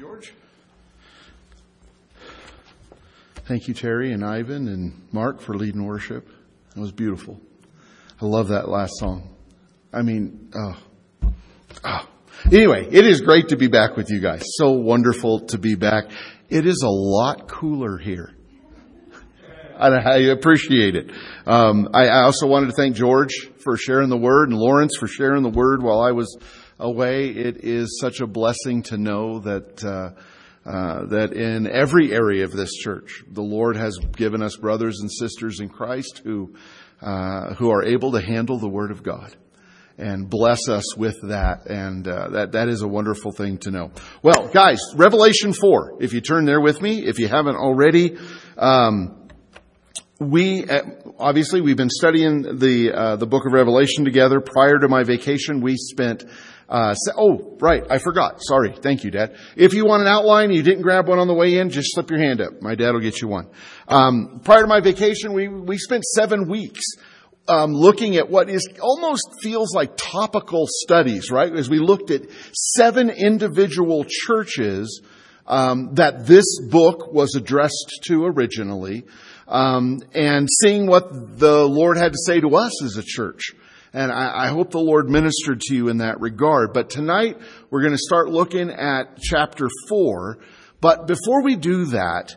George. Thank you, Terry and Ivan and Mark, for leading worship. It was beautiful. I love that last song. Anyway, it is great to be back with you guys. So wonderful to be back. It is a lot cooler here. I appreciate it. I also wanted to thank George for sharing the word and Lawrence for sharing the word while I was away. It is such a blessing to know that that in every area of this church, the Lord has given us brothers and sisters in Christ who are able to handle the Word of God and bless us with that. And that is a wonderful thing to know. Well, guys, Revelation 4, if you turn there with me, if you haven't already. We've been studying the book of Revelation together. Prior to my vacation, we spent I forgot. Sorry. Thank you, Dad. If you want an outline and you didn't grab one on the way in, just slip your hand up. My dad will get you one. Prior to my vacation, we spent 7 weeks looking at what is almost feels like topical studies, right? As we looked at 7 individual churches that this book was addressed to originally, and seeing what the Lord had to say to us as a church. And I hope the Lord ministered to you in that regard. But tonight, we're going to start looking at chapter 4. But before we do that,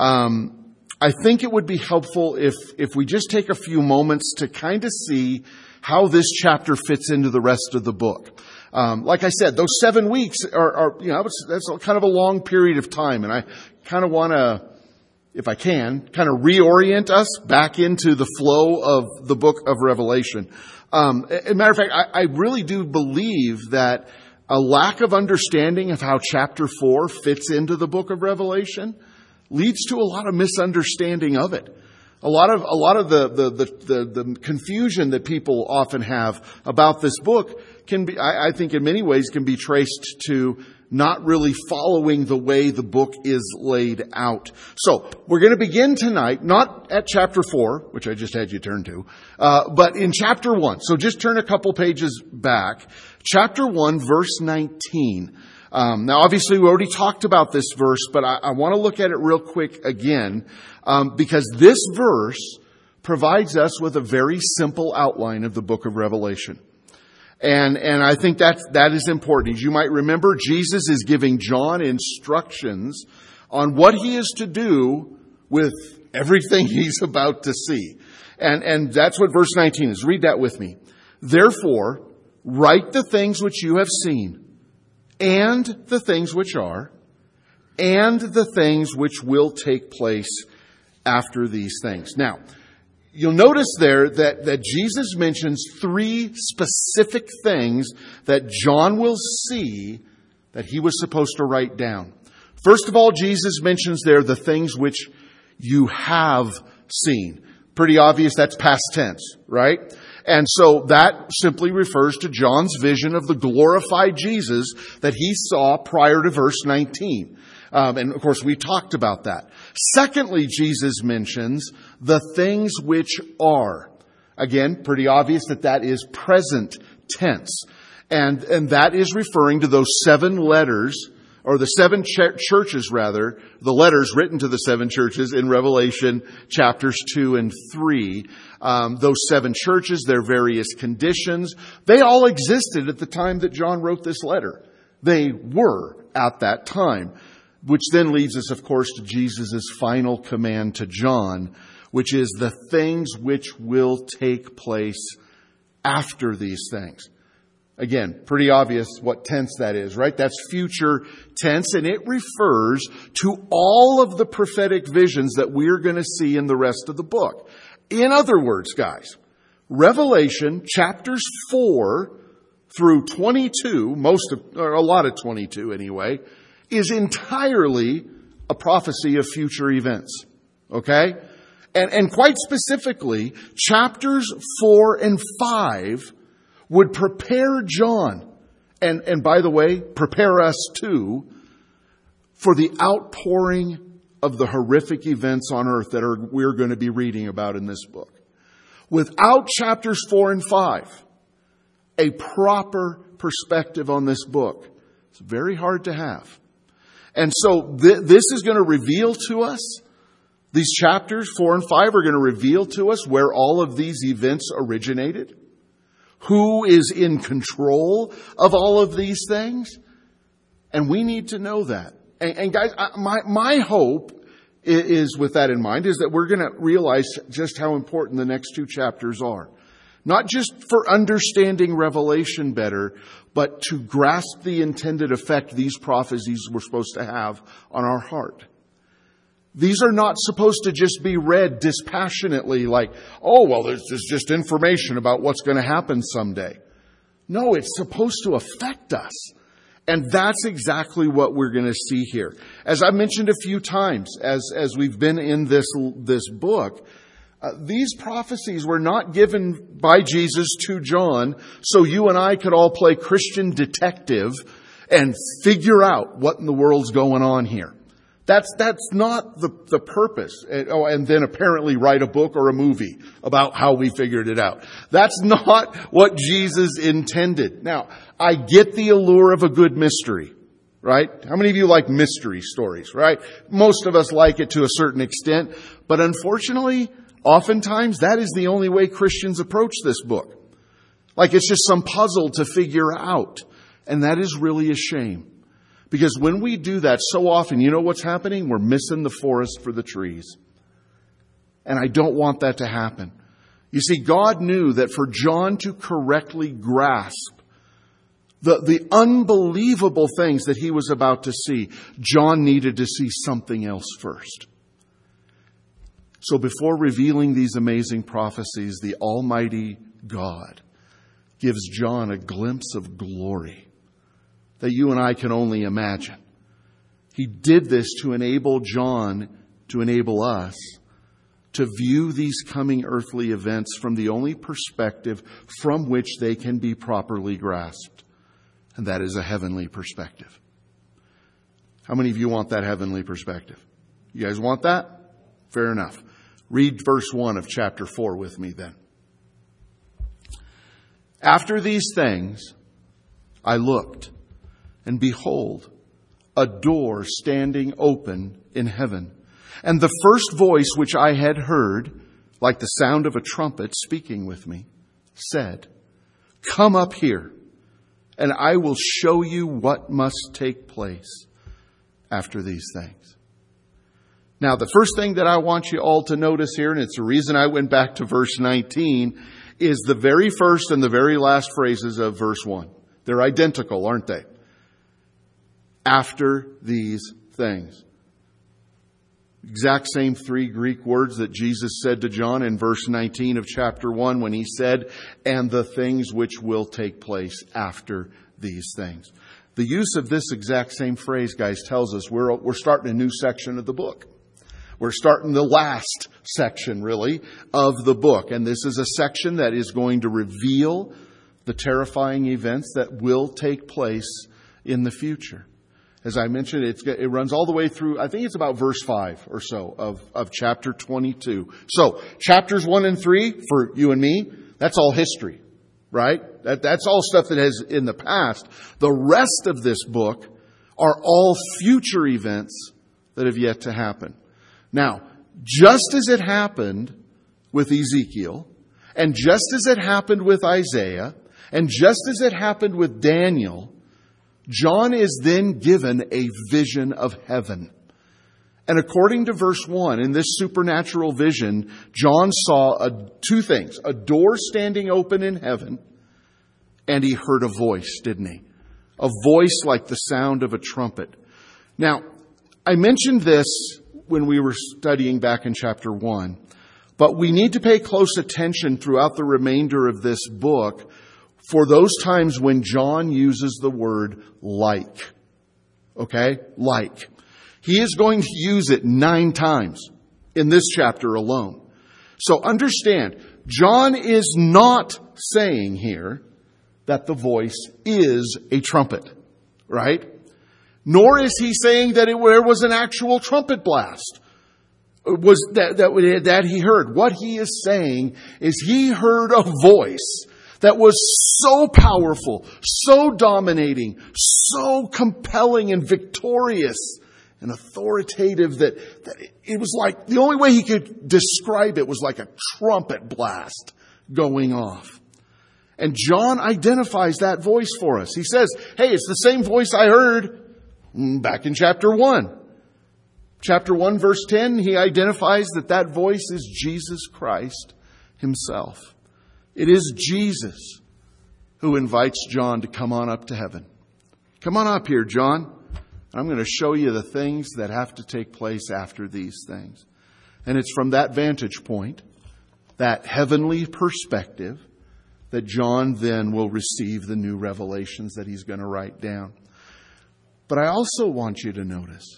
I think it would be helpful if we just take a few moments to kind of see how this chapter fits into the rest of the book. Like I said, those 7 weeks that's kind of a long period of time. And I kind of want to, if I can, kind of reorient us back into the flow of the book of Revelation. As a matter of fact, I really do believe that a lack of understanding of how chapter 4 fits into the book of Revelation leads to a lot of misunderstanding of it. A lot of the confusion that people often have about this book can be, I think in many ways, can be traced to not really following the way the book is laid out. So we're going to begin tonight, not at chapter 4, which I just had you turn to, but in chapter 1. So just turn a couple pages back. Chapter 1, verse 19. Now, obviously, we already talked about this verse, but I want to look at it real quick again, because this verse provides us with a very simple outline of the book of Revelation. And I think that is important. As you might remember, Jesus is giving John instructions on what he is to do with everything he's about to see. And that's what verse 19 is. Read that with me. Therefore, write the things which you have seen, and the things which are, and the things which will take place after these things. Now, you'll notice there that Jesus mentions 3 specific things that John will see that he was supposed to write down. First of all, Jesus mentions there the things which you have seen. Pretty obvious that's past tense, right? And so that simply refers to John's vision of the glorified Jesus that he saw prior to verse 19. And of course, we talked about that. Secondly, Jesus mentions the things which are. Again, pretty obvious that is present tense. And that is referring to those 7 letters, or the 7 churches rather, the letters written to the 7 churches in Revelation chapters 2 and 3. Those 7 churches, their various conditions, they all existed at the time that John wrote this letter. They were at that time. Which then leads us, of course, to Jesus' final command to John, which is the things which will take place after these things. Again, pretty obvious what tense that is, right? That's future tense, and it refers to all of the prophetic visions that we're going to see in the rest of the book. In other words, guys, Revelation chapters 4 through 22, a lot of 22 anyway, is entirely a prophecy of future events. Okay? And quite specifically, chapters 4 and 5 would prepare John, and by the way, prepare us too, for the outpouring of the horrific events on earth that we're going to be reading about in this book. Without chapters 4 and 5, a proper perspective on this book, it's very hard to have. And so this is going to reveal to us, these chapters 4 and 5 are going to reveal to us where all of these events originated. Who is in control of all of these things? And we need to know that. And guys, my hope is with that in mind, is that we're going to realize just how important the next 2 chapters are. Not just for understanding Revelation better, but to grasp the intended effect these prophecies were supposed to have on our heart. These are not supposed to just be read dispassionately like, oh, well, there's just information about what's going to happen someday. No, it's supposed to affect us. And that's exactly what we're going to see here. As I mentioned a few times, as we've been in this book, these prophecies were not given by Jesus to John so you and I could all play Christian detective and figure out what in the world's going on here. That's not the purpose. And then apparently write a book or a movie about how we figured it out. That's not what Jesus intended. Now, I get the allure of a good mystery, right? How many of you like mystery stories, right? Most of us like it to a certain extent. But unfortunately, oftentimes that is the only way Christians approach this book. Like it's just some puzzle to figure out. And that is really a shame. Because when we do that so often, you know what's happening? We're missing the forest for the trees. And I don't want that to happen. You see, God knew that for John to correctly grasp the unbelievable things that he was about to see, John needed to see something else first. So before revealing these amazing prophecies, the Almighty God gives John a glimpse of glory that you and I can only imagine. He did this to enable John, to enable us, to view these coming earthly events from the only perspective from which they can be properly grasped. And that is a heavenly perspective. How many of you want that heavenly perspective? You guys want that? Fair enough. Read verse 1 of chapter 4 with me then. After these things, I looked, and behold, a door standing open in heaven. And the first voice which I had heard, like the sound of a trumpet speaking with me, said, "Come up here, and I will show you what must take place after these things." Now, the first thing that I want you all to notice here, and it's the reason I went back to verse 19, is the very first and the very last phrases of verse 1. They're identical, aren't they? After these things. Exact same 3 Greek words that Jesus said to John in verse 19 of chapter 1 when he said, "And the things which will take place after these things." The use of this exact same phrase, guys, tells us we're starting a new section of the book. We're starting the last section, really, of the book. And this is a section that is going to reveal the terrifying events that will take place in the future. As I mentioned, it runs all the way through, I think it's about verse 5 or so of chapter 22. So, chapters 1 and 3, for you and me, that's all history, right? That's all stuff that has in the past. The rest of this book are all future events that have yet to happen. Now, just as it happened with Ezekiel, and just as it happened with Isaiah, and just as it happened with Daniel, John is then given a vision of heaven. And according to verse 1, in this supernatural vision, John saw 2 things. A door standing open in heaven, and he heard a voice, didn't he? A voice like the sound of a trumpet. Now, I mentioned this when we were studying back in chapter 1, but we need to pay close attention throughout the remainder of this book for those times when John uses the word like. Okay? Like. He is going to use it 9 times in this chapter alone. So understand, John is not saying here that the voice is a trumpet. Right? Nor is he saying that there was an actual trumpet blast. Was that he heard. What he is saying is he heard a voice that was so powerful, so dominating, so compelling and victorious and authoritative that it was like, the only way he could describe it was like a trumpet blast going off. And John identifies that voice for us. He says, hey, it's the same voice I heard back in chapter 1. Chapter 1, verse 10, he identifies that voice is Jesus Christ himself. It is Jesus who invites John to come on up to heaven. Come on up here, John. I'm going to show you the things that have to take place after these things. And it's from that vantage point, that heavenly perspective, that John then will receive the new revelations that he's going to write down. But I also want you to notice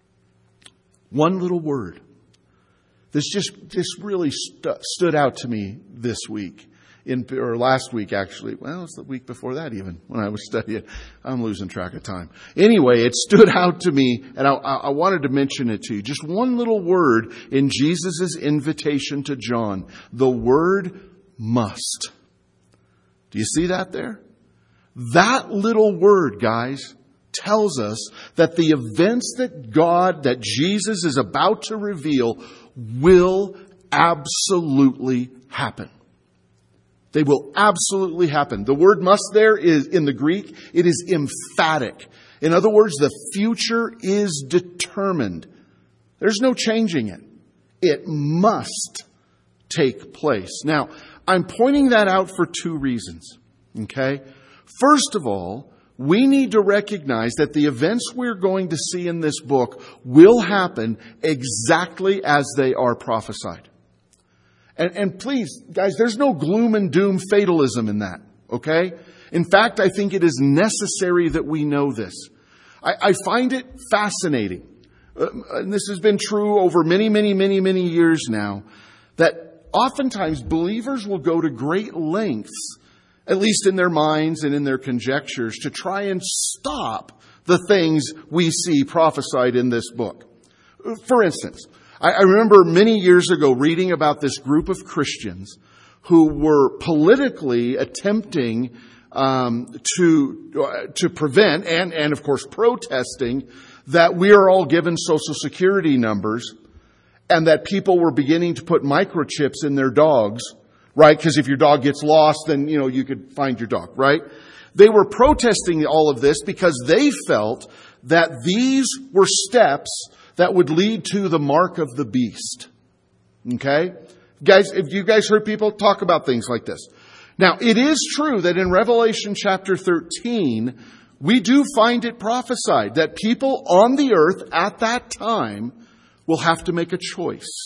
one little word. This really stood out to me this week. Or last week, actually. Well, it's the week before that even, when I was studying. I'm losing track of time. Anyway, it stood out to me, and I wanted to mention it to you. Just one little word in Jesus' invitation to John. The word must. Do you see that there? That little word, guys, tells us that the events that Jesus is about to reveal will absolutely happen. They will absolutely happen. The word must there is, in the Greek, it is emphatic. In other words, the future is determined. There's no changing it. It must take place. Now, I'm pointing that out for two reasons. Okay? First of all, we need to recognize that the events we're going to see in this book will happen exactly as they are prophesied. And please, guys, there's no gloom and doom fatalism in that, okay? In fact, I think it is necessary that we know this. I find it fascinating, and this has been true over many, many, many, many years now, that oftentimes believers will go to great lengths, at least in their minds and in their conjectures, to try and stop the things we see prophesied in this book. For instance, I remember many years ago reading about this group of Christians who were politically attempting to prevent and of course protesting that we are all given Social Security numbers and that people were beginning to put microchips in their dogs, right? Because if your dog gets lost, then you could find your dog, right? They were protesting all of this because they felt that these were steps that would lead to the mark of the beast. Okay? Guys, if you guys heard people talk about things like this. Now, it is true that in Revelation chapter 13, we do find it prophesied that people on the earth at that time will have to make a choice.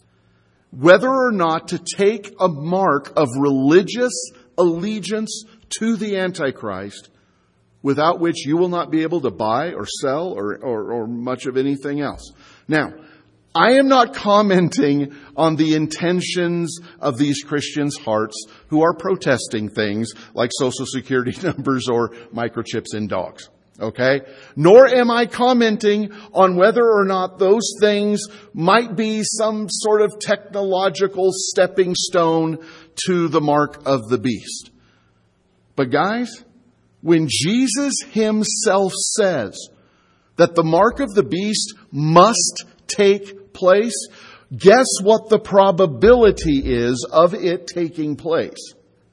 Whether or not to take a mark of religious allegiance to the Antichrist, without which you will not be able to buy or sell or much of anything else. Now, I am not commenting on the intentions of these Christians' hearts who are protesting things like Social Security numbers or microchips in dogs. Okay? Nor am I commenting on whether or not those things might be some sort of technological stepping stone to the mark of the beast. But guys, when Jesus himself says that the mark of the beast must take place, guess what the probability is of it taking place?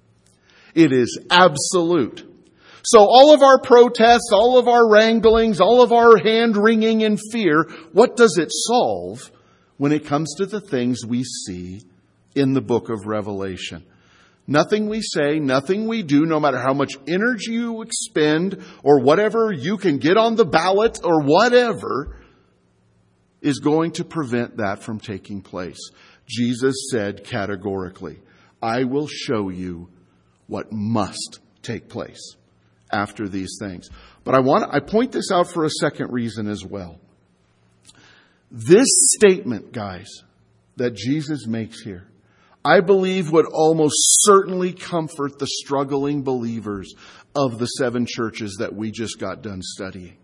It is absolute. So all of our protests, all of our wranglings, all of our hand-wringing in fear, what does it solve when it comes to the things we see in the book of Revelation? Nothing we say, nothing we do, no matter how much energy you expend or whatever you can get on the ballot or whatever, is going to prevent that from taking place. Jesus said categorically, I will show you what must take place after these things. But I point this out for a second reason as well. This statement, guys, that Jesus makes here, I believe would almost certainly comfort the struggling believers of the 7 churches that we just got done studying.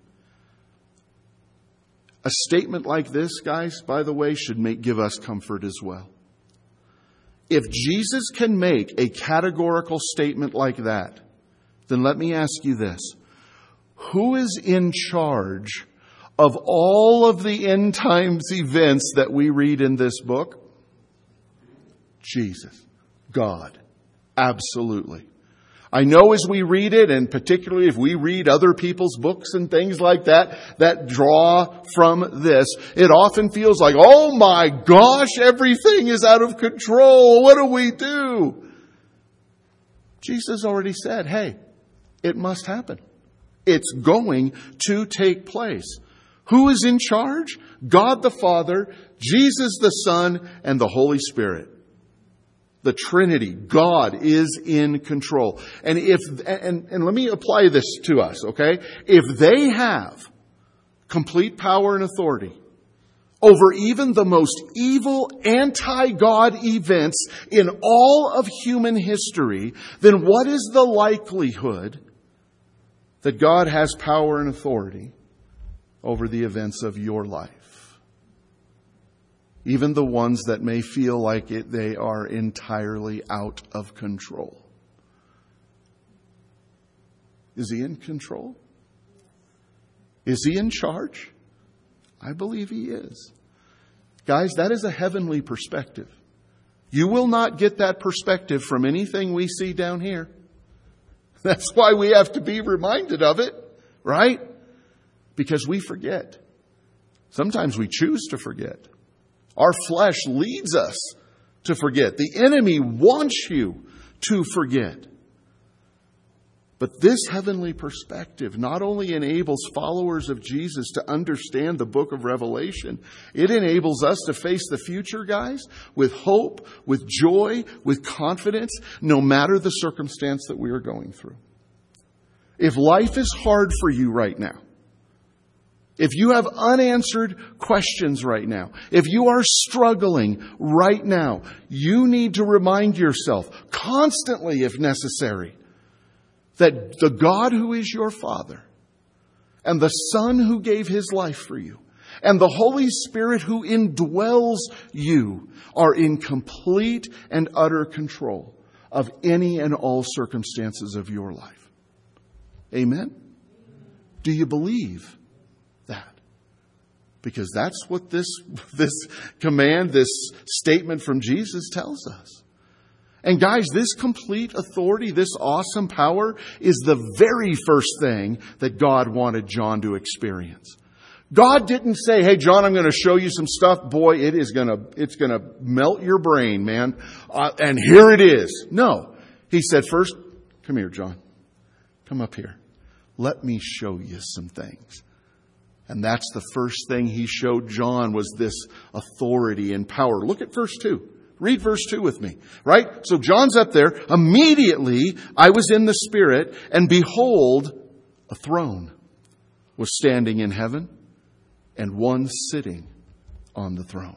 A statement like this, guys, by the way, should give us comfort as well. If Jesus can make a categorical statement like that, then let me ask you this. Who is in charge of all of the end times events that we read in this book? Jesus. God. Absolutely. I know as we read it, and particularly if we read other people's books and things like that, that draw from this, it often feels like, oh my gosh, everything is out of control. What do we do? Jesus already said, hey, it must happen. It's going to take place. Who is in charge? God the Father, Jesus the Son, and the Holy Spirit. The Trinity, God is in control. And let me apply this to us, okay? If they have complete power and authority over even the most evil anti-God events in all of human history, then what is the likelihood that God has power and authority over the events of your life? Even the ones that may feel like they are entirely out of control. Is He in control? Is He in charge? I believe He is. Guys, that is a heavenly perspective. You will not get that perspective from anything we see down here. That's why we have to be reminded of it, right? Because we forget. Sometimes we choose to forget. Our flesh leads us to forget. The enemy wants you to forget. But this heavenly perspective not only enables followers of Jesus to understand the book of Revelation, it enables us to face the future, guys, with hope, with joy, with confidence, no matter the circumstance that we are going through. If life is hard for you right now, if you have unanswered questions right now, if you are struggling right now, you need to remind yourself constantly, if necessary, that the God who is your Father and the Son who gave His life for you and the Holy Spirit who indwells you are in complete and utter control of any and all circumstances of your life. Amen? Do you believe that? Because that's what this command, this statement from Jesus tells us. And guys, this complete authority, this awesome power is the very first thing that God wanted John to experience. God didn't say, hey, John, I'm going to show you some stuff. Boy, it's going to melt your brain, man. And here it is. No. He said, first, come here, John. Come up here. Let me show you some things. And that's the first thing He showed John, was this authority and power. Look at verse 2. Read verse 2 with me, right? So John's up there. Immediately I was in the Spirit, and behold, a throne was standing in heaven, and one sitting on the throne.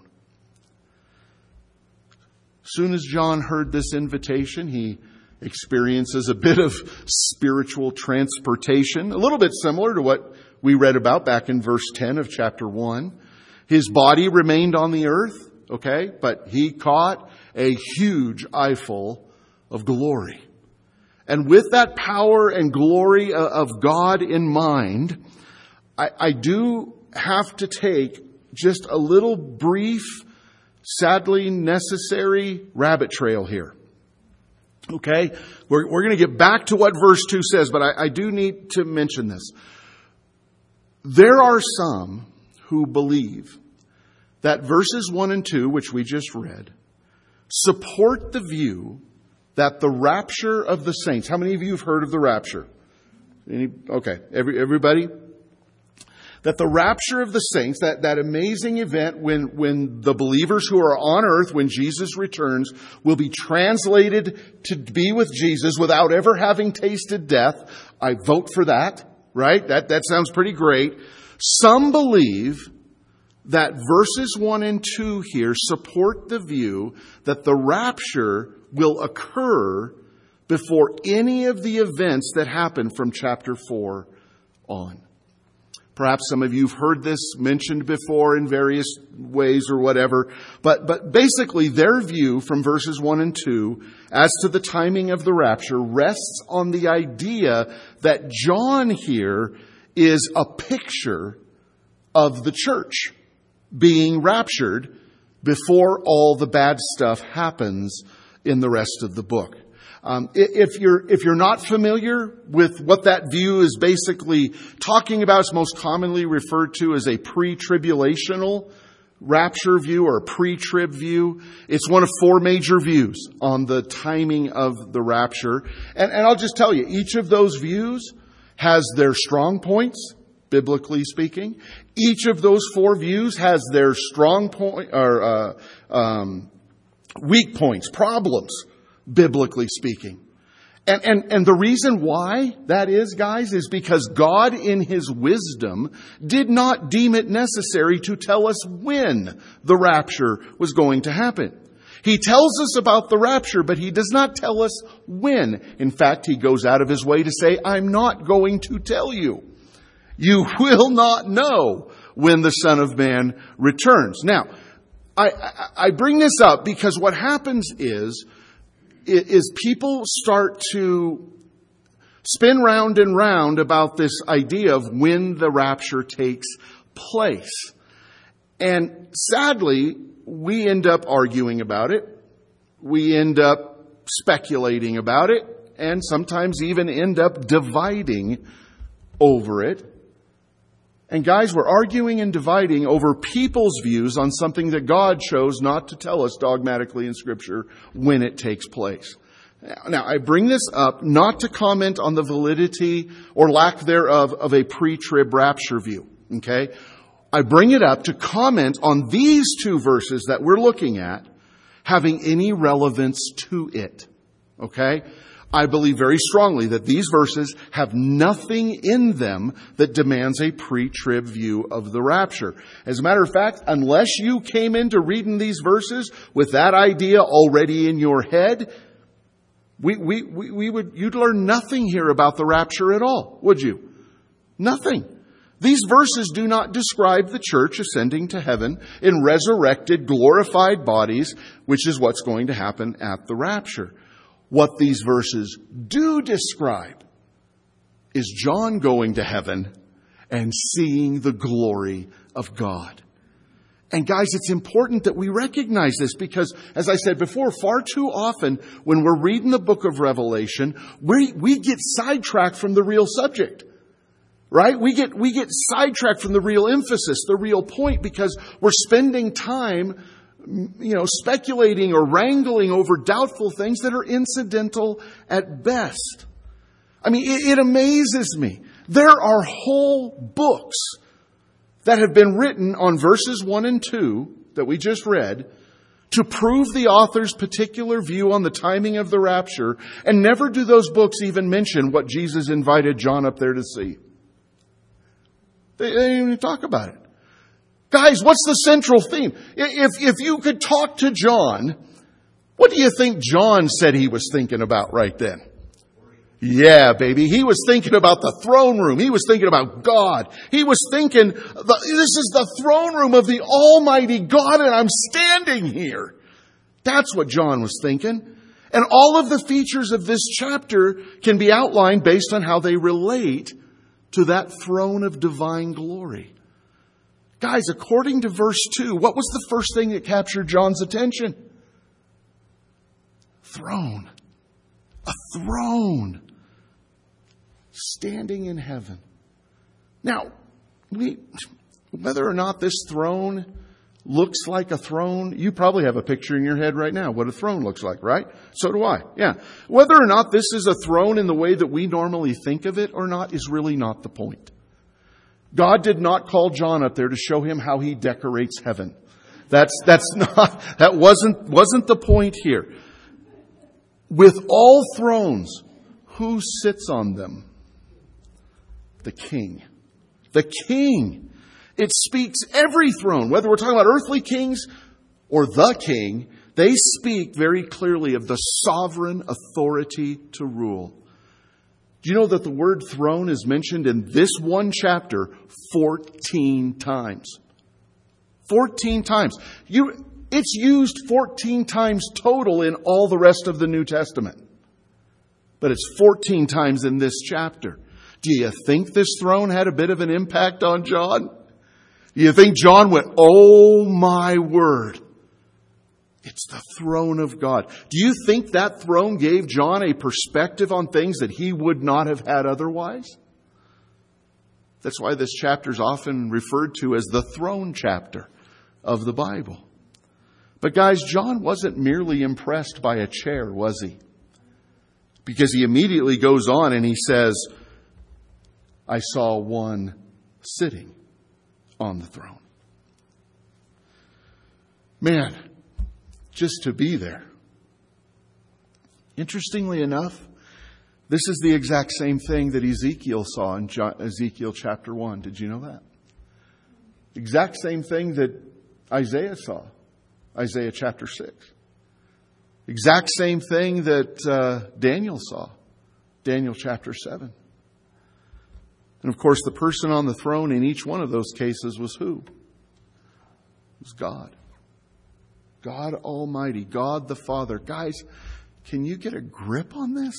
As soon as John heard this invitation, he experiences a bit of spiritual transportation, a little bit similar to what we read about back in verse 10 of chapter 1. His body remained on the earth, okay, but he caught a huge eyeful of glory. And with that power and glory of God in mind, I do have to take just a little brief, sadly necessary rabbit trail here. Okay? We're going to get back to what verse 2 says, but I do need to mention this. There are some who believe that verses 1 and 2, which we just read, support the view that the rapture of the saints. How many of you have heard of the rapture? Okay, everybody? That the rapture of the saints, that amazing event when the believers who are on earth, when Jesus returns, will be translated to be with Jesus without ever having tasted death. I vote for that, right? That sounds pretty great. Some believe that verses 1 and 2 here support the view that the rapture will occur before any of the events that happen from chapter 4 on. Perhaps some of you have heard this mentioned before in various ways or whatever. But basically their view from verses 1 and 2 as to the timing of the rapture rests on the idea that John here is a picture of the church being raptured before all the bad stuff happens in the rest of the book. If you're not familiar with what that view is basically talking about, it's most commonly referred to as a pre-tribulational rapture view or a pre-trib view. It's one of four major views on the timing of the rapture. And I'll just tell you, each of those views has their strong points, biblically speaking. Each of those four views has their strong point or weak points, problems, biblically speaking. And the reason why that is, guys, is because God in His wisdom did not deem it necessary to tell us when the rapture was going to happen. He tells us about the rapture, but He does not tell us when. In fact, He goes out of His way to say, I'm not going to tell you. You will not know when the Son of Man returns. Now, I bring this up because what happens is people start to spin round and round about this idea of when the rapture takes place. And sadly, we end up arguing about it. We end up speculating about it, and sometimes even end up dividing over it. And guys, we're arguing and dividing over people's views on something that God chose not to tell us dogmatically in Scripture when it takes place. Now, I bring this up not to comment on the validity or lack thereof of a pre-trib rapture view. Okay? I bring it up to comment on these two verses that we're looking at having any relevance to it. Okay? I believe very strongly that these verses have nothing in them that demands a pre-trib view of the rapture. As a matter of fact, unless you came into reading these verses with that idea already in your head, you'd learn nothing here about the rapture at all, would you? Nothing. These verses do not describe the church ascending to heaven in resurrected, glorified bodies, which is what's going to happen at the rapture. What these verses do describe is John going to heaven and seeing the glory of God. And guys, it's important that we recognize this because, as I said before, far too often when we're reading the book of Revelation, we get sidetracked from the real subject. Right? We get sidetracked from the real emphasis, the real point, because we're spending time speculating or wrangling over doubtful things that are incidental at best. I mean, it amazes me. There are whole books that have been written on verses 1 and 2 that we just read to prove the author's particular view on the timing of the rapture, and never do those books even mention what Jesus invited John up there to see. They didn't even talk about it. Guys, what's the central theme? If you could talk to John, what do you think John said he was thinking about right then? Yeah, baby. He was thinking about the throne room. He was thinking about God. He was thinking, this is the throne room of the Almighty God, and I'm standing here. That's what John was thinking. And all of the features of this chapter can be outlined based on how they relate to that throne of divine glory. Guys, according to verse 2, what was the first thing that captured John's attention? Throne. A throne. Standing in heaven. Now, whether or not this throne looks like a throne, you probably have a picture in your head right now what a throne looks like, right? So do I. Yeah. Whether or not this is a throne in the way that we normally think of it or not is really not the point. God did not call John up there to show him how He decorates heaven. That wasn't the point here. With all thrones, who sits on them? The King. The King. It speaks every throne, whether we're talking about earthly kings or the King, they speak very clearly of the sovereign authority to rule. Do you know that the word throne is mentioned in this one chapter 14 times? 14 times. It's used 14 times total in all the rest of the New Testament. But it's 14 times in this chapter. Do you think this throne had a bit of an impact on John? Do you think John went, oh my word, it's the throne of God? Do you think that throne gave John a perspective on things that he would not have had otherwise? That's why this chapter is often referred to as the throne chapter of the Bible. But guys, John wasn't merely impressed by a chair, was he? Because he immediately goes on and he says, I saw one sitting on the throne. Man, just to be there. Interestingly enough, this is the exact same thing that Ezekiel saw in Ezekiel chapter 1. Did you know that? Exact same thing that Isaiah saw, Isaiah chapter 6. Exact same thing that Daniel saw, Daniel chapter 7. And of course, the person on the throne in each one of those cases was who? It was God. God Almighty, God the Father. Guys, can you get a grip on this?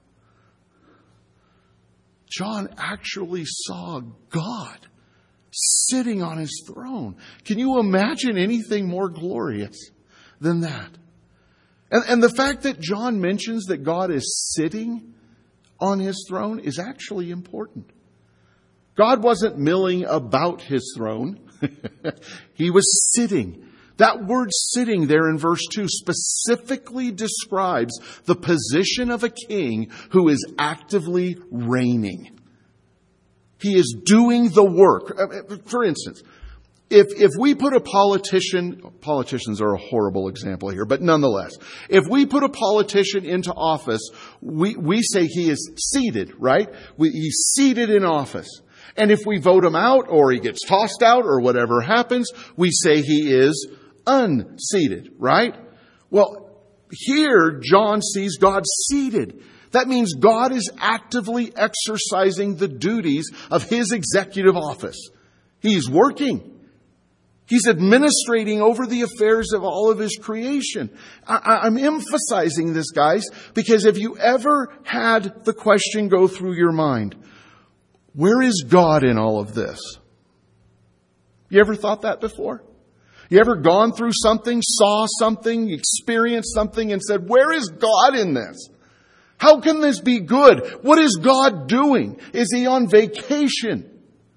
John actually saw God sitting on his throne. Can you imagine anything more glorious than that? And the fact that John mentions that God is sitting on his throne is actually important. God wasn't milling about his throne. He was sitting. That word sitting there in verse 2 specifically describes the position of a king who is actively reigning. He is doing the work. For instance, if we put a politicians are a horrible example here, but nonetheless, if we put a politician into office, we say he is seated, right? He's seated in office. And if we vote him out or he gets tossed out or whatever happens, we say he is unseated, right? Well, here John sees God seated. That means God is actively exercising the duties of his executive office. He's working. He's administrating over the affairs of all of his creation. I'm emphasizing this, guys, because if you ever had the question go through your mind, where is God in all of this? You ever thought that before? You ever gone through something, saw something, experienced something, and said, where is God in this? How can this be good? What is God doing? Is he on vacation?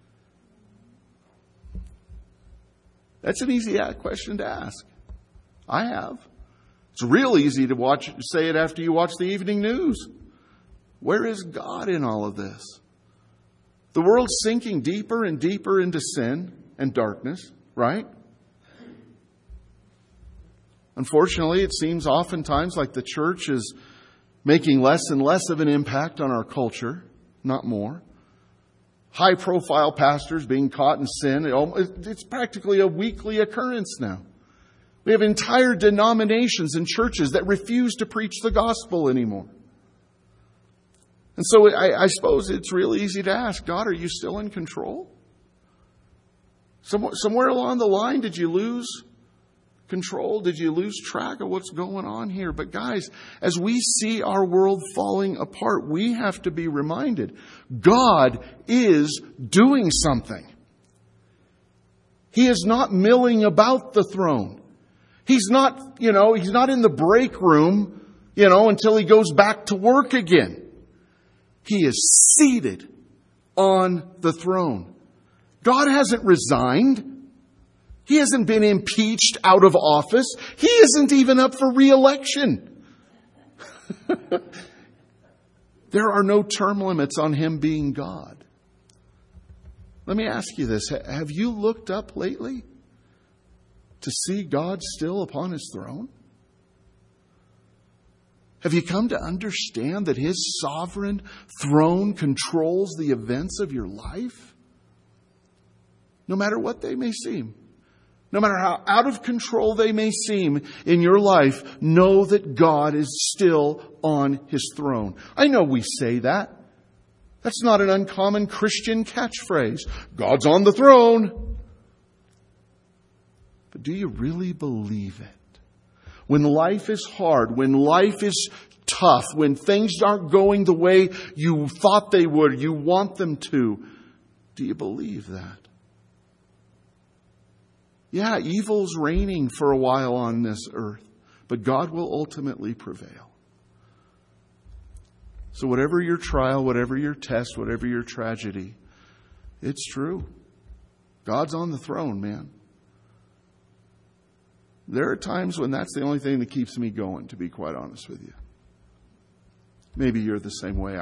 That's an easy question to ask. I have. It's real easy to say it after you watch the evening news. Where is God in all of this? The world's sinking deeper and deeper into sin and darkness, right? Unfortunately, it seems oftentimes like the church is making less and less of an impact on our culture, not more. High-profile pastors being caught in sin, it's practically a weekly occurrence now. We have entire denominations and churches that refuse to preach the gospel anymore. And so I suppose it's really easy to ask, God, are you still in control? Somewhere along the line, did you lose control? Did you lose track of what's going on here? But guys, as we see our world falling apart, we have to be reminded, God is doing something. He is not milling about the throne. He's not in the break room, until he goes back to work again. He is seated on the throne. God hasn't resigned. He hasn't been impeached out of office. He isn't even up for re-election. There are no term limits on him being God. Let me ask you this. Have you looked up lately to see God still upon his throne? Have you come to understand that his sovereign throne controls the events of your life? No matter what they may seem. No matter how out of control they may seem in your life, know that God is still on his throne. I know we say that. That's not an uncommon Christian catchphrase. God's on the throne. But do you really believe it? When life is hard, when life is tough, when things aren't going the way you thought they would, you want them to, do you believe that? Yeah, evil's reigning for a while on this earth, but God will ultimately prevail. So whatever your trial, whatever your test, whatever your tragedy, it's true. God's on the throne, man. There are times when that's the only thing that keeps me going, to be quite honest with you. Maybe you're the same way.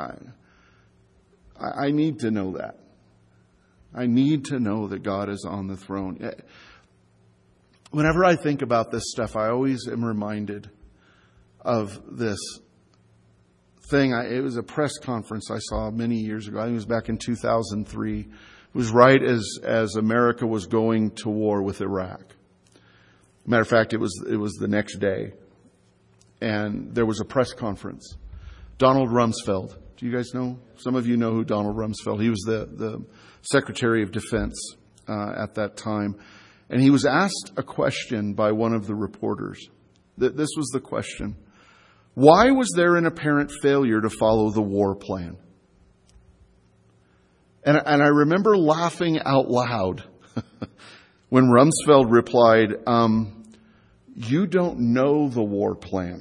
I need to know that. I need to know that God is on the throne. Whenever I think about this stuff, I always am reminded of this thing. It was a press conference I saw many years ago. I think it was back in 2003. It was right as America was going to war with Iraq. Matter of fact, it was the next day. And there was a press conference. Donald Rumsfeld. Do you guys know? Some of you know who Donald Rumsfeld. He was the Secretary of Defense at that time. And he was asked a question by one of the reporters. This was the question. Why was there an apparent failure to follow the war plan? And I remember laughing out loud when Rumsfeld replied, you don't know the war plan.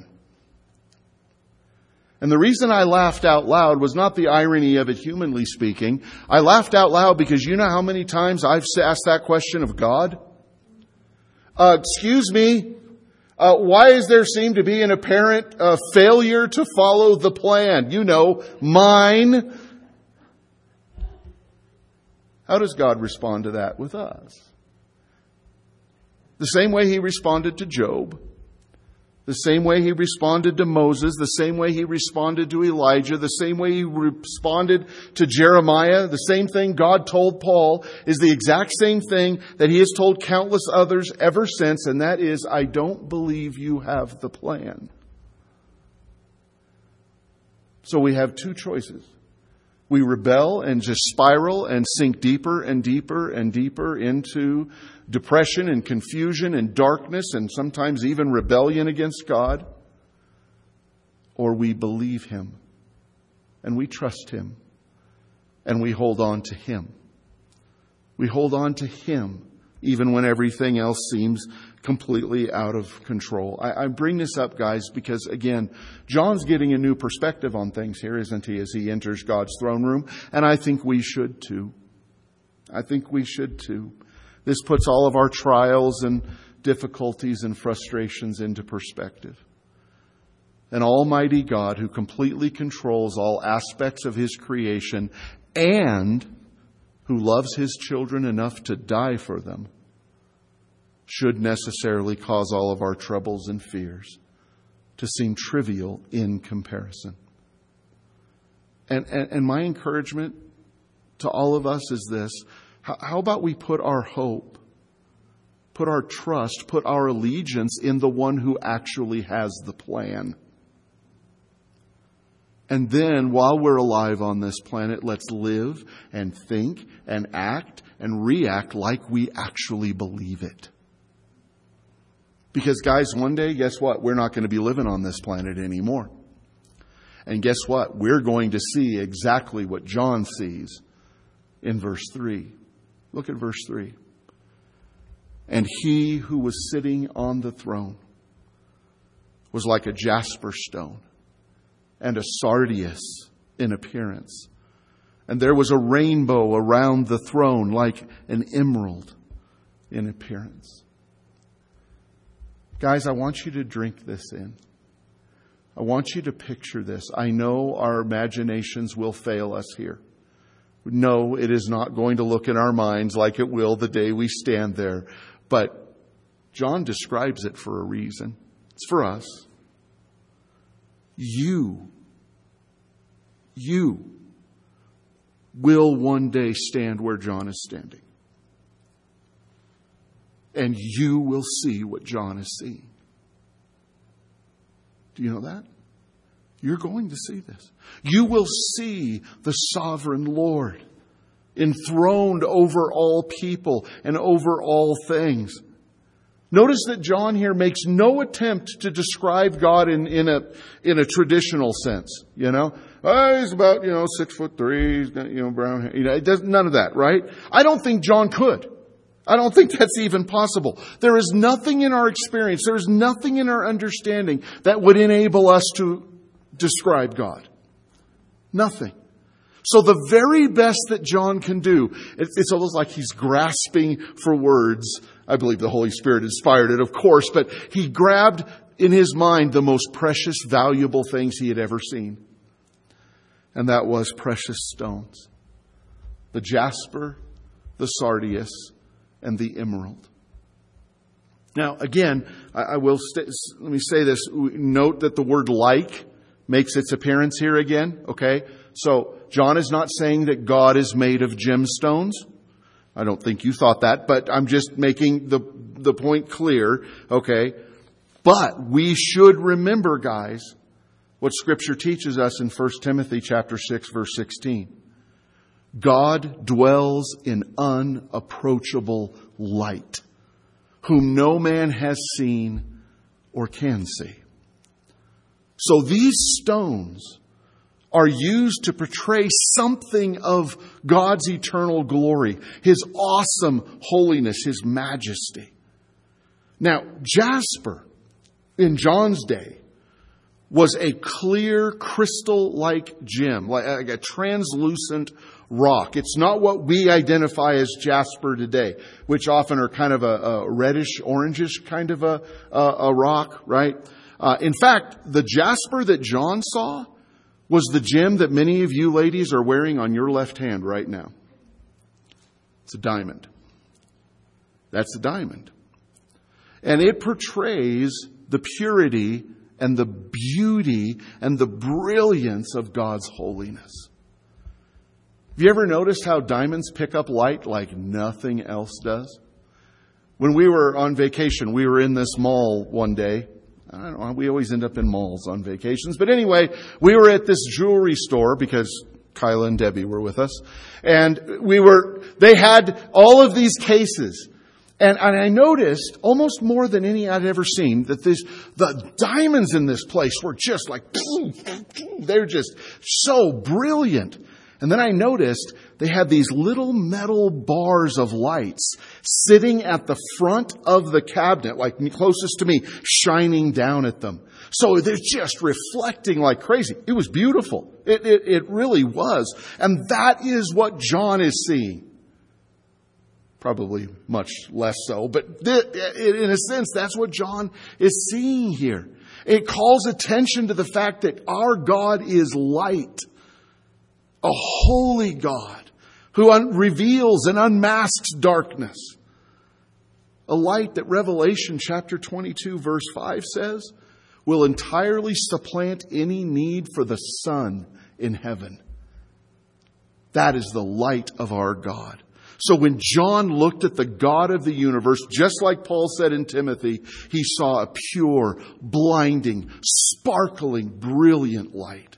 And the reason I laughed out loud was not the irony of it, humanly speaking. I laughed out loud because you know how many times I've asked that question of God? Excuse me, why does there seem to be an apparent failure to follow the plan? You know, mine. How does God respond to that with us? The same way He responded to Job. The same way He responded to Moses, the same way He responded to Elijah, the same way He responded to Jeremiah, the same thing God told Paul is the exact same thing that He has told countless others ever since, and that is, I don't believe you have the plan. So we have two choices. We rebel and just spiral and sink deeper and deeper and deeper into depression and confusion and darkness and sometimes even rebellion against God. Or we believe Him and we trust Him and we hold on to Him. We hold on to Him even when everything else seems completely out of control. I bring this up, guys, because, again, John's getting a new perspective on things here, isn't he, as he enters God's throne room? And I think we should too. I think we should too. This puts all of our trials and difficulties and frustrations into perspective. An almighty God who completely controls all aspects of His creation and who loves His children enough to die for them should necessarily cause all of our troubles and fears to seem trivial in comparison. And my encouragement to all of us is this. How about we put our hope, put our trust, put our allegiance in the one who actually has the plan? And then, while we're alive on this planet, let's live and think and act and react like we actually believe it. Because, guys, one day, guess what? We're not going to be living on this planet anymore. And guess what? We're going to see exactly what John sees in verse 3. Look at verse 3. And He who was sitting on the throne was like a jasper stone and a sardius in appearance. And there was a rainbow around the throne like an emerald in appearance. Guys, I want you to drink this in. I want you to picture this. I know our imaginations will fail us here. No, it is not going to look in our minds like it will the day we stand there. But John describes it for a reason. It's for us. You will one day stand where John is standing. And you will see what John is seeing. Do you know that? You're going to see this. You will see the sovereign Lord enthroned over all people and over all things. Notice that John here makes no attempt to describe God in a traditional sense. He's about 6'3", he's got brown hair. It does none of that, right? I don't think John could. I don't think that's even possible. There is nothing in our experience, there is nothing in our understanding that would enable us to describe God. Nothing. So the very best that John can do, it's almost like he's grasping for words. I believe the Holy Spirit inspired it, of course, but he grabbed in his mind the most precious, valuable things he had ever seen. And that was precious stones. The jasper, the sardius, and the emerald. Now, again, let me say this. Note that the word like makes its appearance here again, okay? So, John is not saying that God is made of gemstones. I don't think you thought that, but I'm just making the point clear, okay? But we should remember, guys, what Scripture teaches us in 1 Timothy chapter 6, verse 16. God dwells in unapproachable light, whom no man has seen or can see. So these stones are used to portray something of God's eternal glory, His awesome holiness, His majesty. Now, jasper in John's day was a clear crystal-like gem, like a translucent rock. It's not what we identify as jasper today, which often are kind of a reddish, orangish kind of a rock, right? In fact, the jasper that John saw was the gem that many of you ladies are wearing on your left hand right now. It's a diamond. That's a diamond. And it portrays the purity and the beauty and the brilliance of God's holiness. Have you ever noticed how diamonds pick up light like nothing else does? When we were on vacation, we were in this mall one day. I don't know, we always end up in malls on vacations. But anyway, we were at this jewelry store because Kyla and Debbie were with us. And they had all of these cases. And I noticed, almost more than any I'd ever seen, that the diamonds in this place were just like, they're just so brilliant. And then I noticed they had these little metal bars of lights sitting at the front of the cabinet, like closest to me, shining down at them. So they're just reflecting like crazy. It was beautiful. It really was. And that is what John is seeing. Probably much less so, but in a sense, that's what John is seeing here. It calls attention to the fact that our God is light. A holy God who reveals and unmasks darkness. A light that Revelation chapter 22 verse 5 says will entirely supplant any need for the sun in heaven. That is the light of our God. So when John looked at the God of the universe, just like Paul said in Timothy, he saw a pure, blinding, sparkling, brilliant light.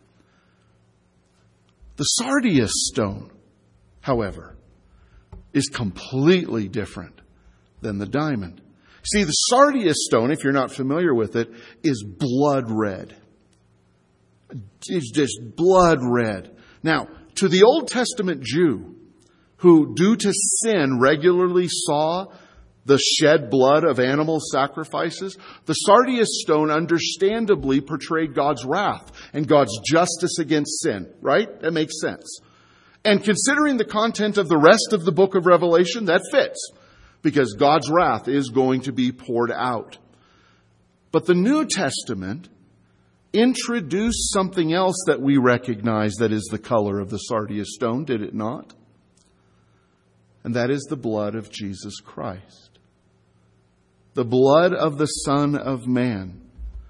The sardius stone, however, is completely different than the diamond. See, the sardius stone, if you're not familiar with it, is blood red. It's just blood red. Now, to the Old Testament Jew, who due to sin regularly saw the shed blood of animal sacrifices, the sardius stone understandably portrayed God's wrath and God's justice against sin, right? That makes sense. And considering the content of the rest of the book of Revelation, that fits, because God's wrath is going to be poured out. But the New Testament introduced something else that we recognize that is the color of the sardius stone, did it not? And that is the blood of Jesus Christ. The blood of the Son of Man.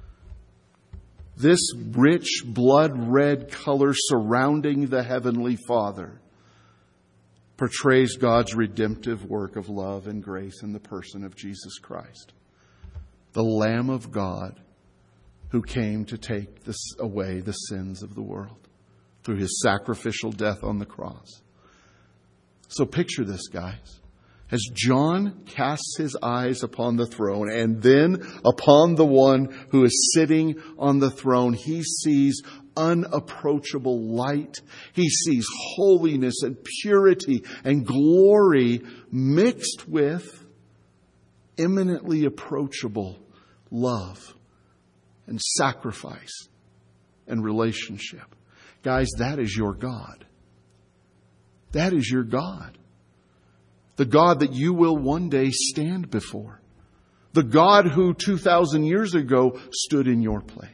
This rich blood red color surrounding the Heavenly Father portrays God's redemptive work of love and grace in the person of Jesus Christ. The Lamb of God who came to take away the sins of the world through his sacrificial death on the cross. So picture this, guys. As John casts his eyes upon the throne and then upon the one who is sitting on the throne, he sees unapproachable light. He sees holiness and purity and glory mixed with eminently approachable love and sacrifice and relationship. Guys, that is your God. That is your God. The God that you will one day stand before. The God who 2,000 years ago stood in your place.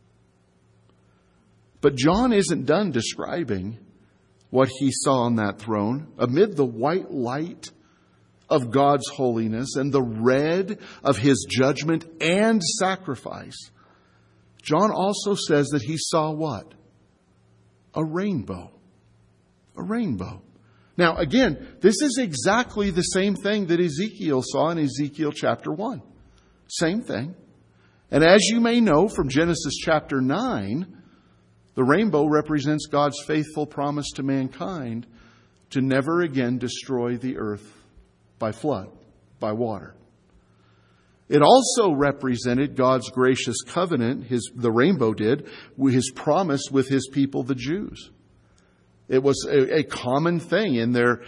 But John isn't done describing what he saw on that throne. Amid the white light of God's holiness and the red of his judgment and sacrifice, John also says that he saw what? A rainbow. A rainbow. Now, again, this is exactly the same thing that Ezekiel saw in Ezekiel chapter 1. Same thing. And as you may know from Genesis chapter 9, the rainbow represents God's faithful promise to mankind to never again destroy the earth by flood, by water. It also represented God's gracious covenant, the rainbow did, his promise with his people, the Jews. It was a common thing in their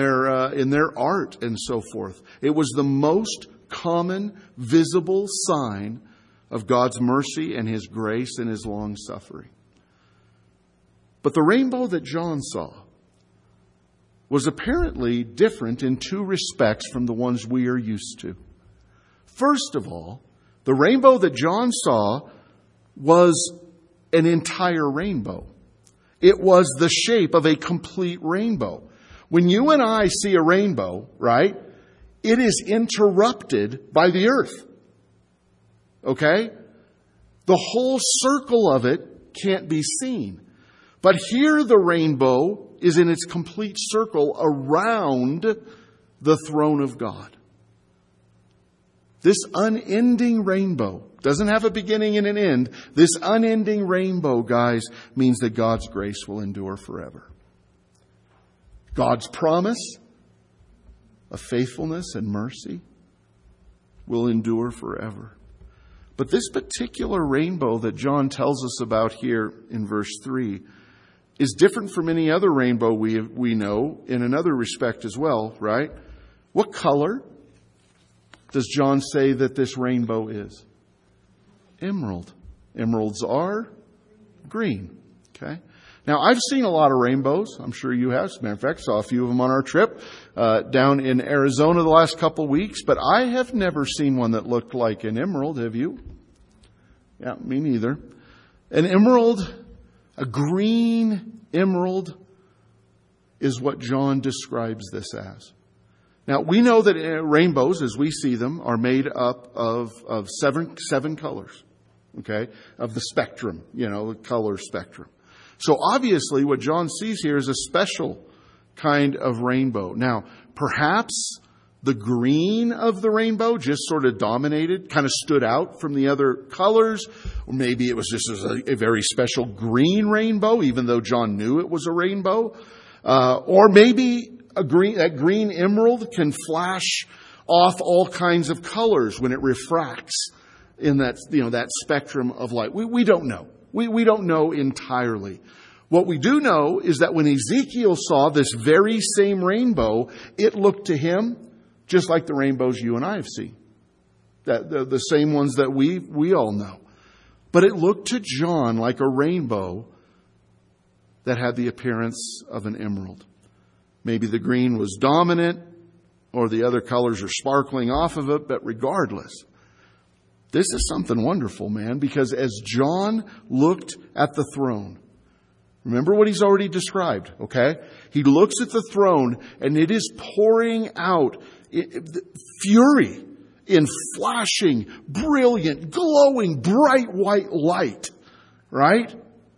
art and so forth. It was the most common, visible sign of God's mercy and his grace and his long suffering. But the rainbow that John saw was apparently different in two respects from the ones we are used to. First of all, the rainbow that John saw was an entire rainbow. It was the shape of a complete rainbow. When you and I see a rainbow, right, it is interrupted by the earth. Okay? The whole circle of it can't be seen. But here the rainbow is in its complete circle around the throne of God. This unending rainbow doesn't have a beginning and an end. This unending rainbow, guys, means that God's grace will endure forever. God's promise of faithfulness and mercy will endure forever. But this particular rainbow that John tells us about here in verse 3 is different from any other rainbow we know in another respect as well, right? What color does John say that this rainbow is? Emerald. Emeralds are green. Okay. Now, I've seen a lot of rainbows. I'm sure you have. As a matter of fact, saw a few of them on our trip down in Arizona the last couple of weeks. But I have never seen one that looked like an emerald. Have you? Yeah, me neither. An emerald, a green emerald, is what John describes this as. Now, we know that rainbows, as we see them, are made up of seven colors, okay, of the spectrum, the color spectrum. So obviously what John sees here is a special kind of rainbow. Now, perhaps the green of the rainbow just sort of dominated, kind of stood out from the other colors. Or maybe it was just a very special green rainbow, even though John knew it was a rainbow. Or maybe that green emerald can flash off all kinds of colors when it refracts in that spectrum of light. We don't know. We don't know entirely. What we do know is that when Ezekiel saw this very same rainbow, it looked to him just like the rainbows you and I have seen. The same ones that we all know. But it looked to John like a rainbow that had the appearance of an emerald. Maybe the green was dominant or the other colors are sparkling off of it, but regardless, this is something wonderful, man, because as John looked at the throne, remember what he's already described, okay? He looks at the throne and it is pouring out fury in flashing, brilliant, glowing, bright white light, right?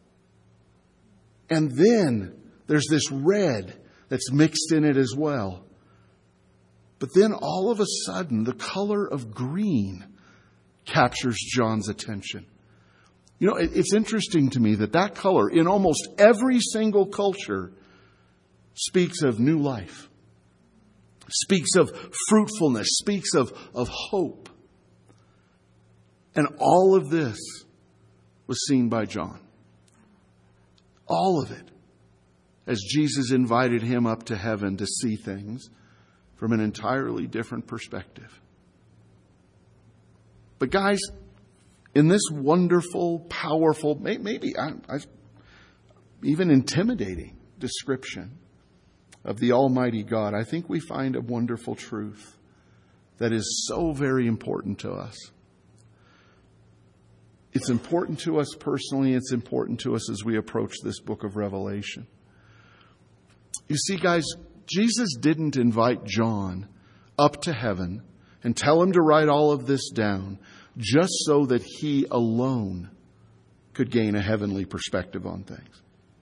And then there's this red that's mixed in it as well. But then all of a sudden, the color of green captures John's attention. You know, it's interesting to me that color in almost every single culture speaks of new life, speaks of fruitfulness, speaks of hope. And all of this was seen by John. All of it. As Jesus invited him up to heaven to see things from an entirely different perspective. But guys, in this wonderful, powerful, maybe even intimidating description of the Almighty God, I think we find a wonderful truth that is so very important to us. It's important to us personally. It's important to us as we approach this book of Revelation. You see, guys, Jesus didn't invite John up to heaven and tell him to write all of this down just so that he alone could gain a heavenly perspective on things.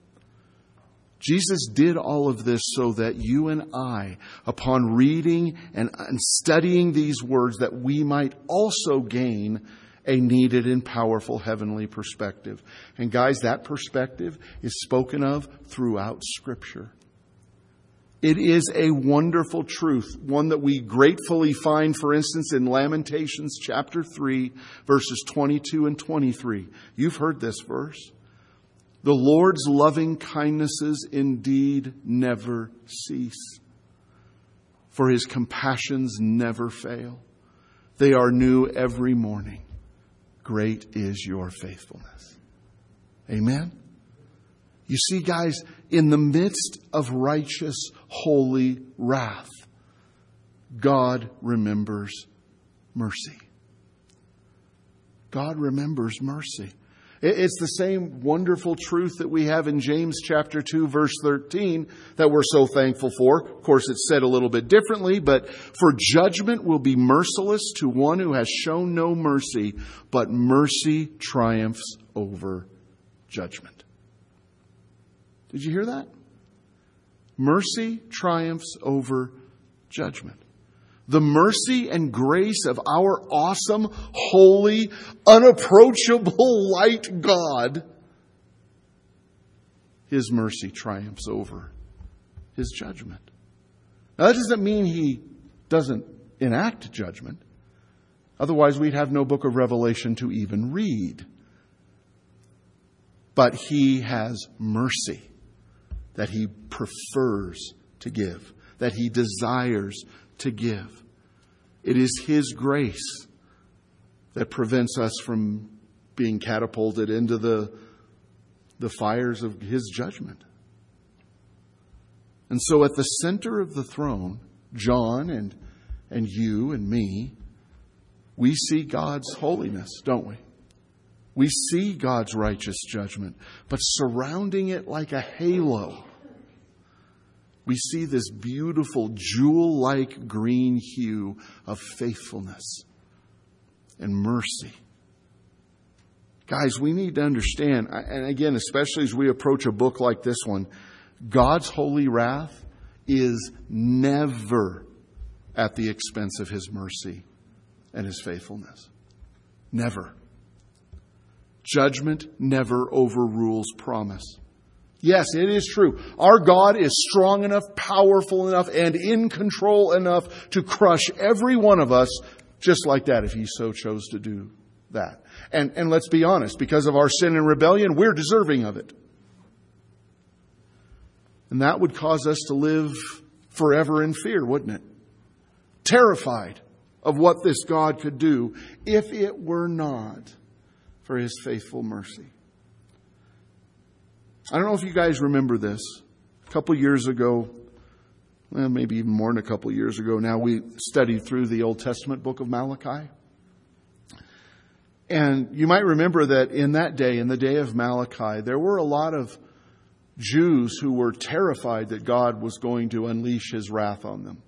Jesus did all of this so that you and I, upon reading and studying these words, that we might also gain a needed and powerful heavenly perspective. And guys, that perspective is spoken of throughout Scripture. It is a wonderful truth, one that we gratefully find, for instance, in Lamentations chapter 3, verses 22 and 23. You've heard this verse. The Lord's loving kindnesses indeed never cease, for His compassions never fail. They are new every morning. Great is your faithfulness. Amen? You see, guys, in the midst of righteous, holy wrath, God remembers mercy. God remembers mercy. It's the same wonderful truth that we have in James chapter 2, verse 13, that we're so thankful for. Of course, it's said a little bit differently, but for judgment will be merciless to one who has shown no mercy, but mercy triumphs over judgment. Did you hear that? Mercy triumphs over judgment. The mercy and grace of our awesome, holy, unapproachable, light God, His mercy triumphs over His judgment. Now, that doesn't mean He doesn't enact judgment. Otherwise, we'd have no book of Revelation to even read. But He has mercy that He prefers to give, that He desires to give. It is His grace that prevents us from being catapulted into the fires of His judgment. And so at the center of the throne, John and you and me, we see God's holiness, don't we? We see God's righteous judgment, but surrounding it like a halo, we see this beautiful jewel-like green hue of faithfulness and mercy. Guys, we need to understand, and again, especially as we approach a book like this one, God's holy wrath is never at the expense of His mercy and His faithfulness. Never. Judgment never overrules promise. Yes, it is true. Our God is strong enough, powerful enough, and in control enough to crush every one of us just like that if He so chose to do that. And let's be honest, because of our sin and rebellion, we're deserving of it. And that would cause us to live forever in fear, wouldn't it? Terrified of what this God could do if it were not for His faithful mercy. I don't know if you guys remember this. A couple years ago, well, maybe even more than a couple years ago now, we studied through the Old Testament book of Malachi. And you might remember that in that day, in the day of Malachi, there were a lot of Jews who were terrified that God was going to unleash His wrath on them.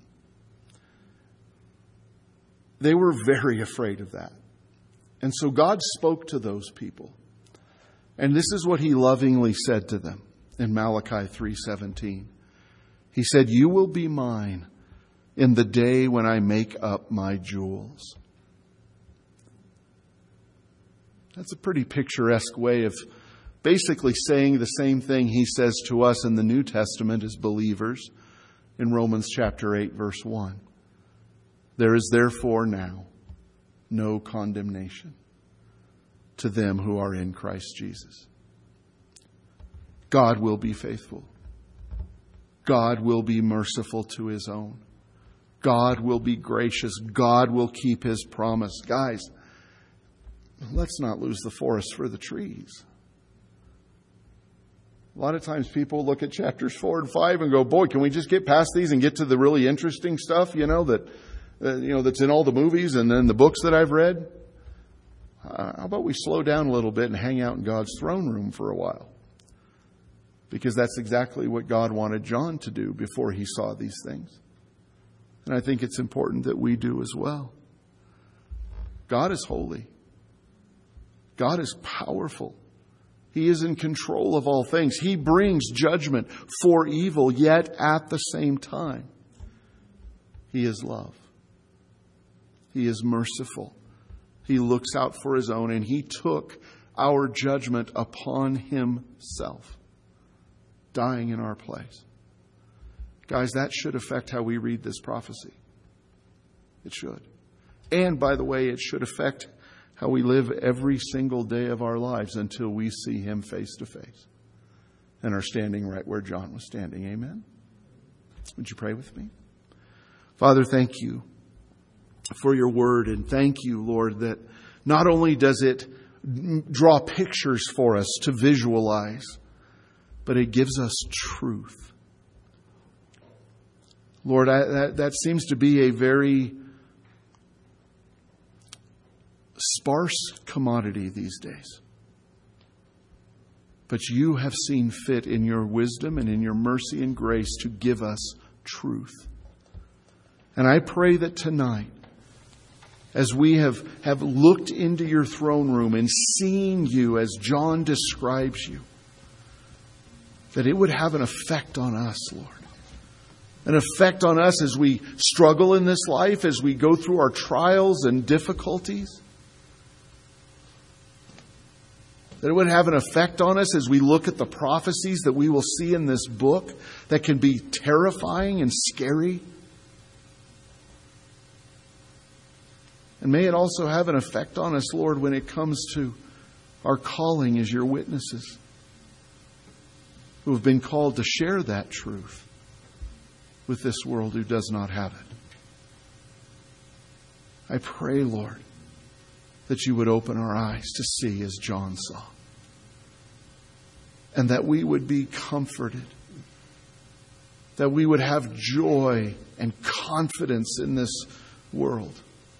They were very afraid of that. And so God spoke to those people. And this is what He lovingly said to them in Malachi 3:17. He said, "You will be mine in the day when I make up my jewels." That's a pretty picturesque way of basically saying the same thing he says to us in the New Testament as believers in Romans chapter 8, verse 1. There is therefore now no condemnation to them who are in Christ Jesus. God will be faithful. God will be merciful to His own. God will be gracious. God will keep His promise. Guys, let's not lose the forest for the trees. A lot of times people look at chapters 4 and 5 and go, boy, can we just get past these and get to the really interesting stuff, that's in all the movies and then the books that I've read? How about we slow down a little bit and hang out in God's throne room for a while? Because that's exactly what God wanted John to do before he saw these things. And I think it's important that we do as well. God is holy. God is powerful. He is in control of all things. He brings judgment for evil, yet at the same time, He is love. He is merciful. He looks out for His own, and He took our judgment upon Himself, dying in our place. Guys, that should affect how we read this prophecy. It should. And, by the way, it should affect how we live every single day of our lives until we see Him face to face and are standing right where John was standing. Amen? Would you pray with me? Father, thank You for Your word, and thank You, Lord, that not only does it draw pictures for us to visualize, but it gives us truth. Lord, that seems to be a very sparse commodity these days. But You have seen fit in Your wisdom and in Your mercy and grace to give us truth. And I pray that tonight, as we have looked into Your throne room and seen You as John describes You, that it would have an effect on us, Lord. An effect on us as we struggle in this life, as we go through our trials and difficulties. That it would have an effect on us as we look at the prophecies that we will see in this book that can be terrifying and scary. And may it also have an effect on us, Lord, when it comes to our calling as Your witnesses, who have been called to share that truth with this world who does not have it. I pray, Lord, that You would open our eyes to see as John saw. And that we would be comforted. That we would have joy and confidence in this world.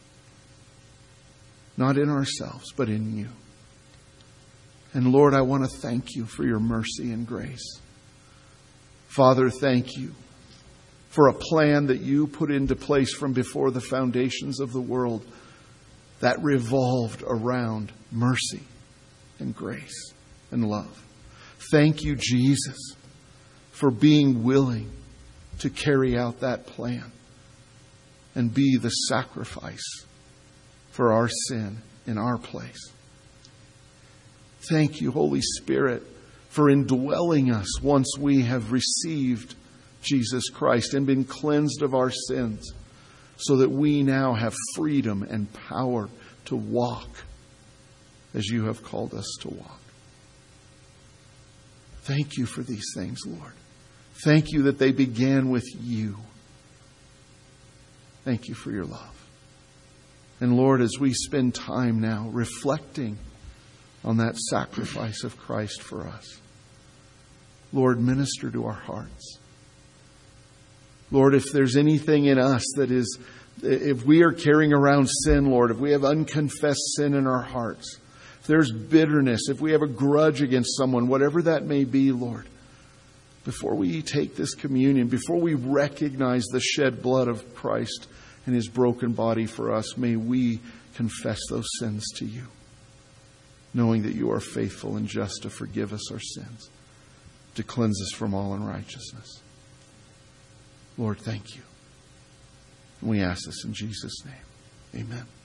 Not in ourselves, but in You. And Lord, I want to thank You for Your mercy and grace. Father, thank You for a plan that You put into place from before the foundations of the world that revolved around mercy and grace and love. Thank You, Jesus, for being willing to carry out that plan and be the sacrifice for our sin in our place. Thank You, Holy Spirit, for indwelling us once we have received Jesus Christ and been cleansed of our sins, so that we now have freedom and power to walk as You have called us to walk. Thank You for these things, Lord. Thank You that they began with You. Thank You for Your love. And Lord, as we spend time now reflecting on that sacrifice of Christ for us, Lord, minister to our hearts. Lord, if there's anything in us that is, if we are carrying around sin, Lord, if we have unconfessed sin in our hearts, if there's bitterness, if we have a grudge against someone, whatever that may be, Lord, before we take this communion, before we recognize the shed blood of Christ and His broken body for us, may we confess those sins to You, knowing that You are faithful and just to forgive us our sins, to cleanse us from all unrighteousness. Lord, thank You. We ask this in Jesus' name. Amen.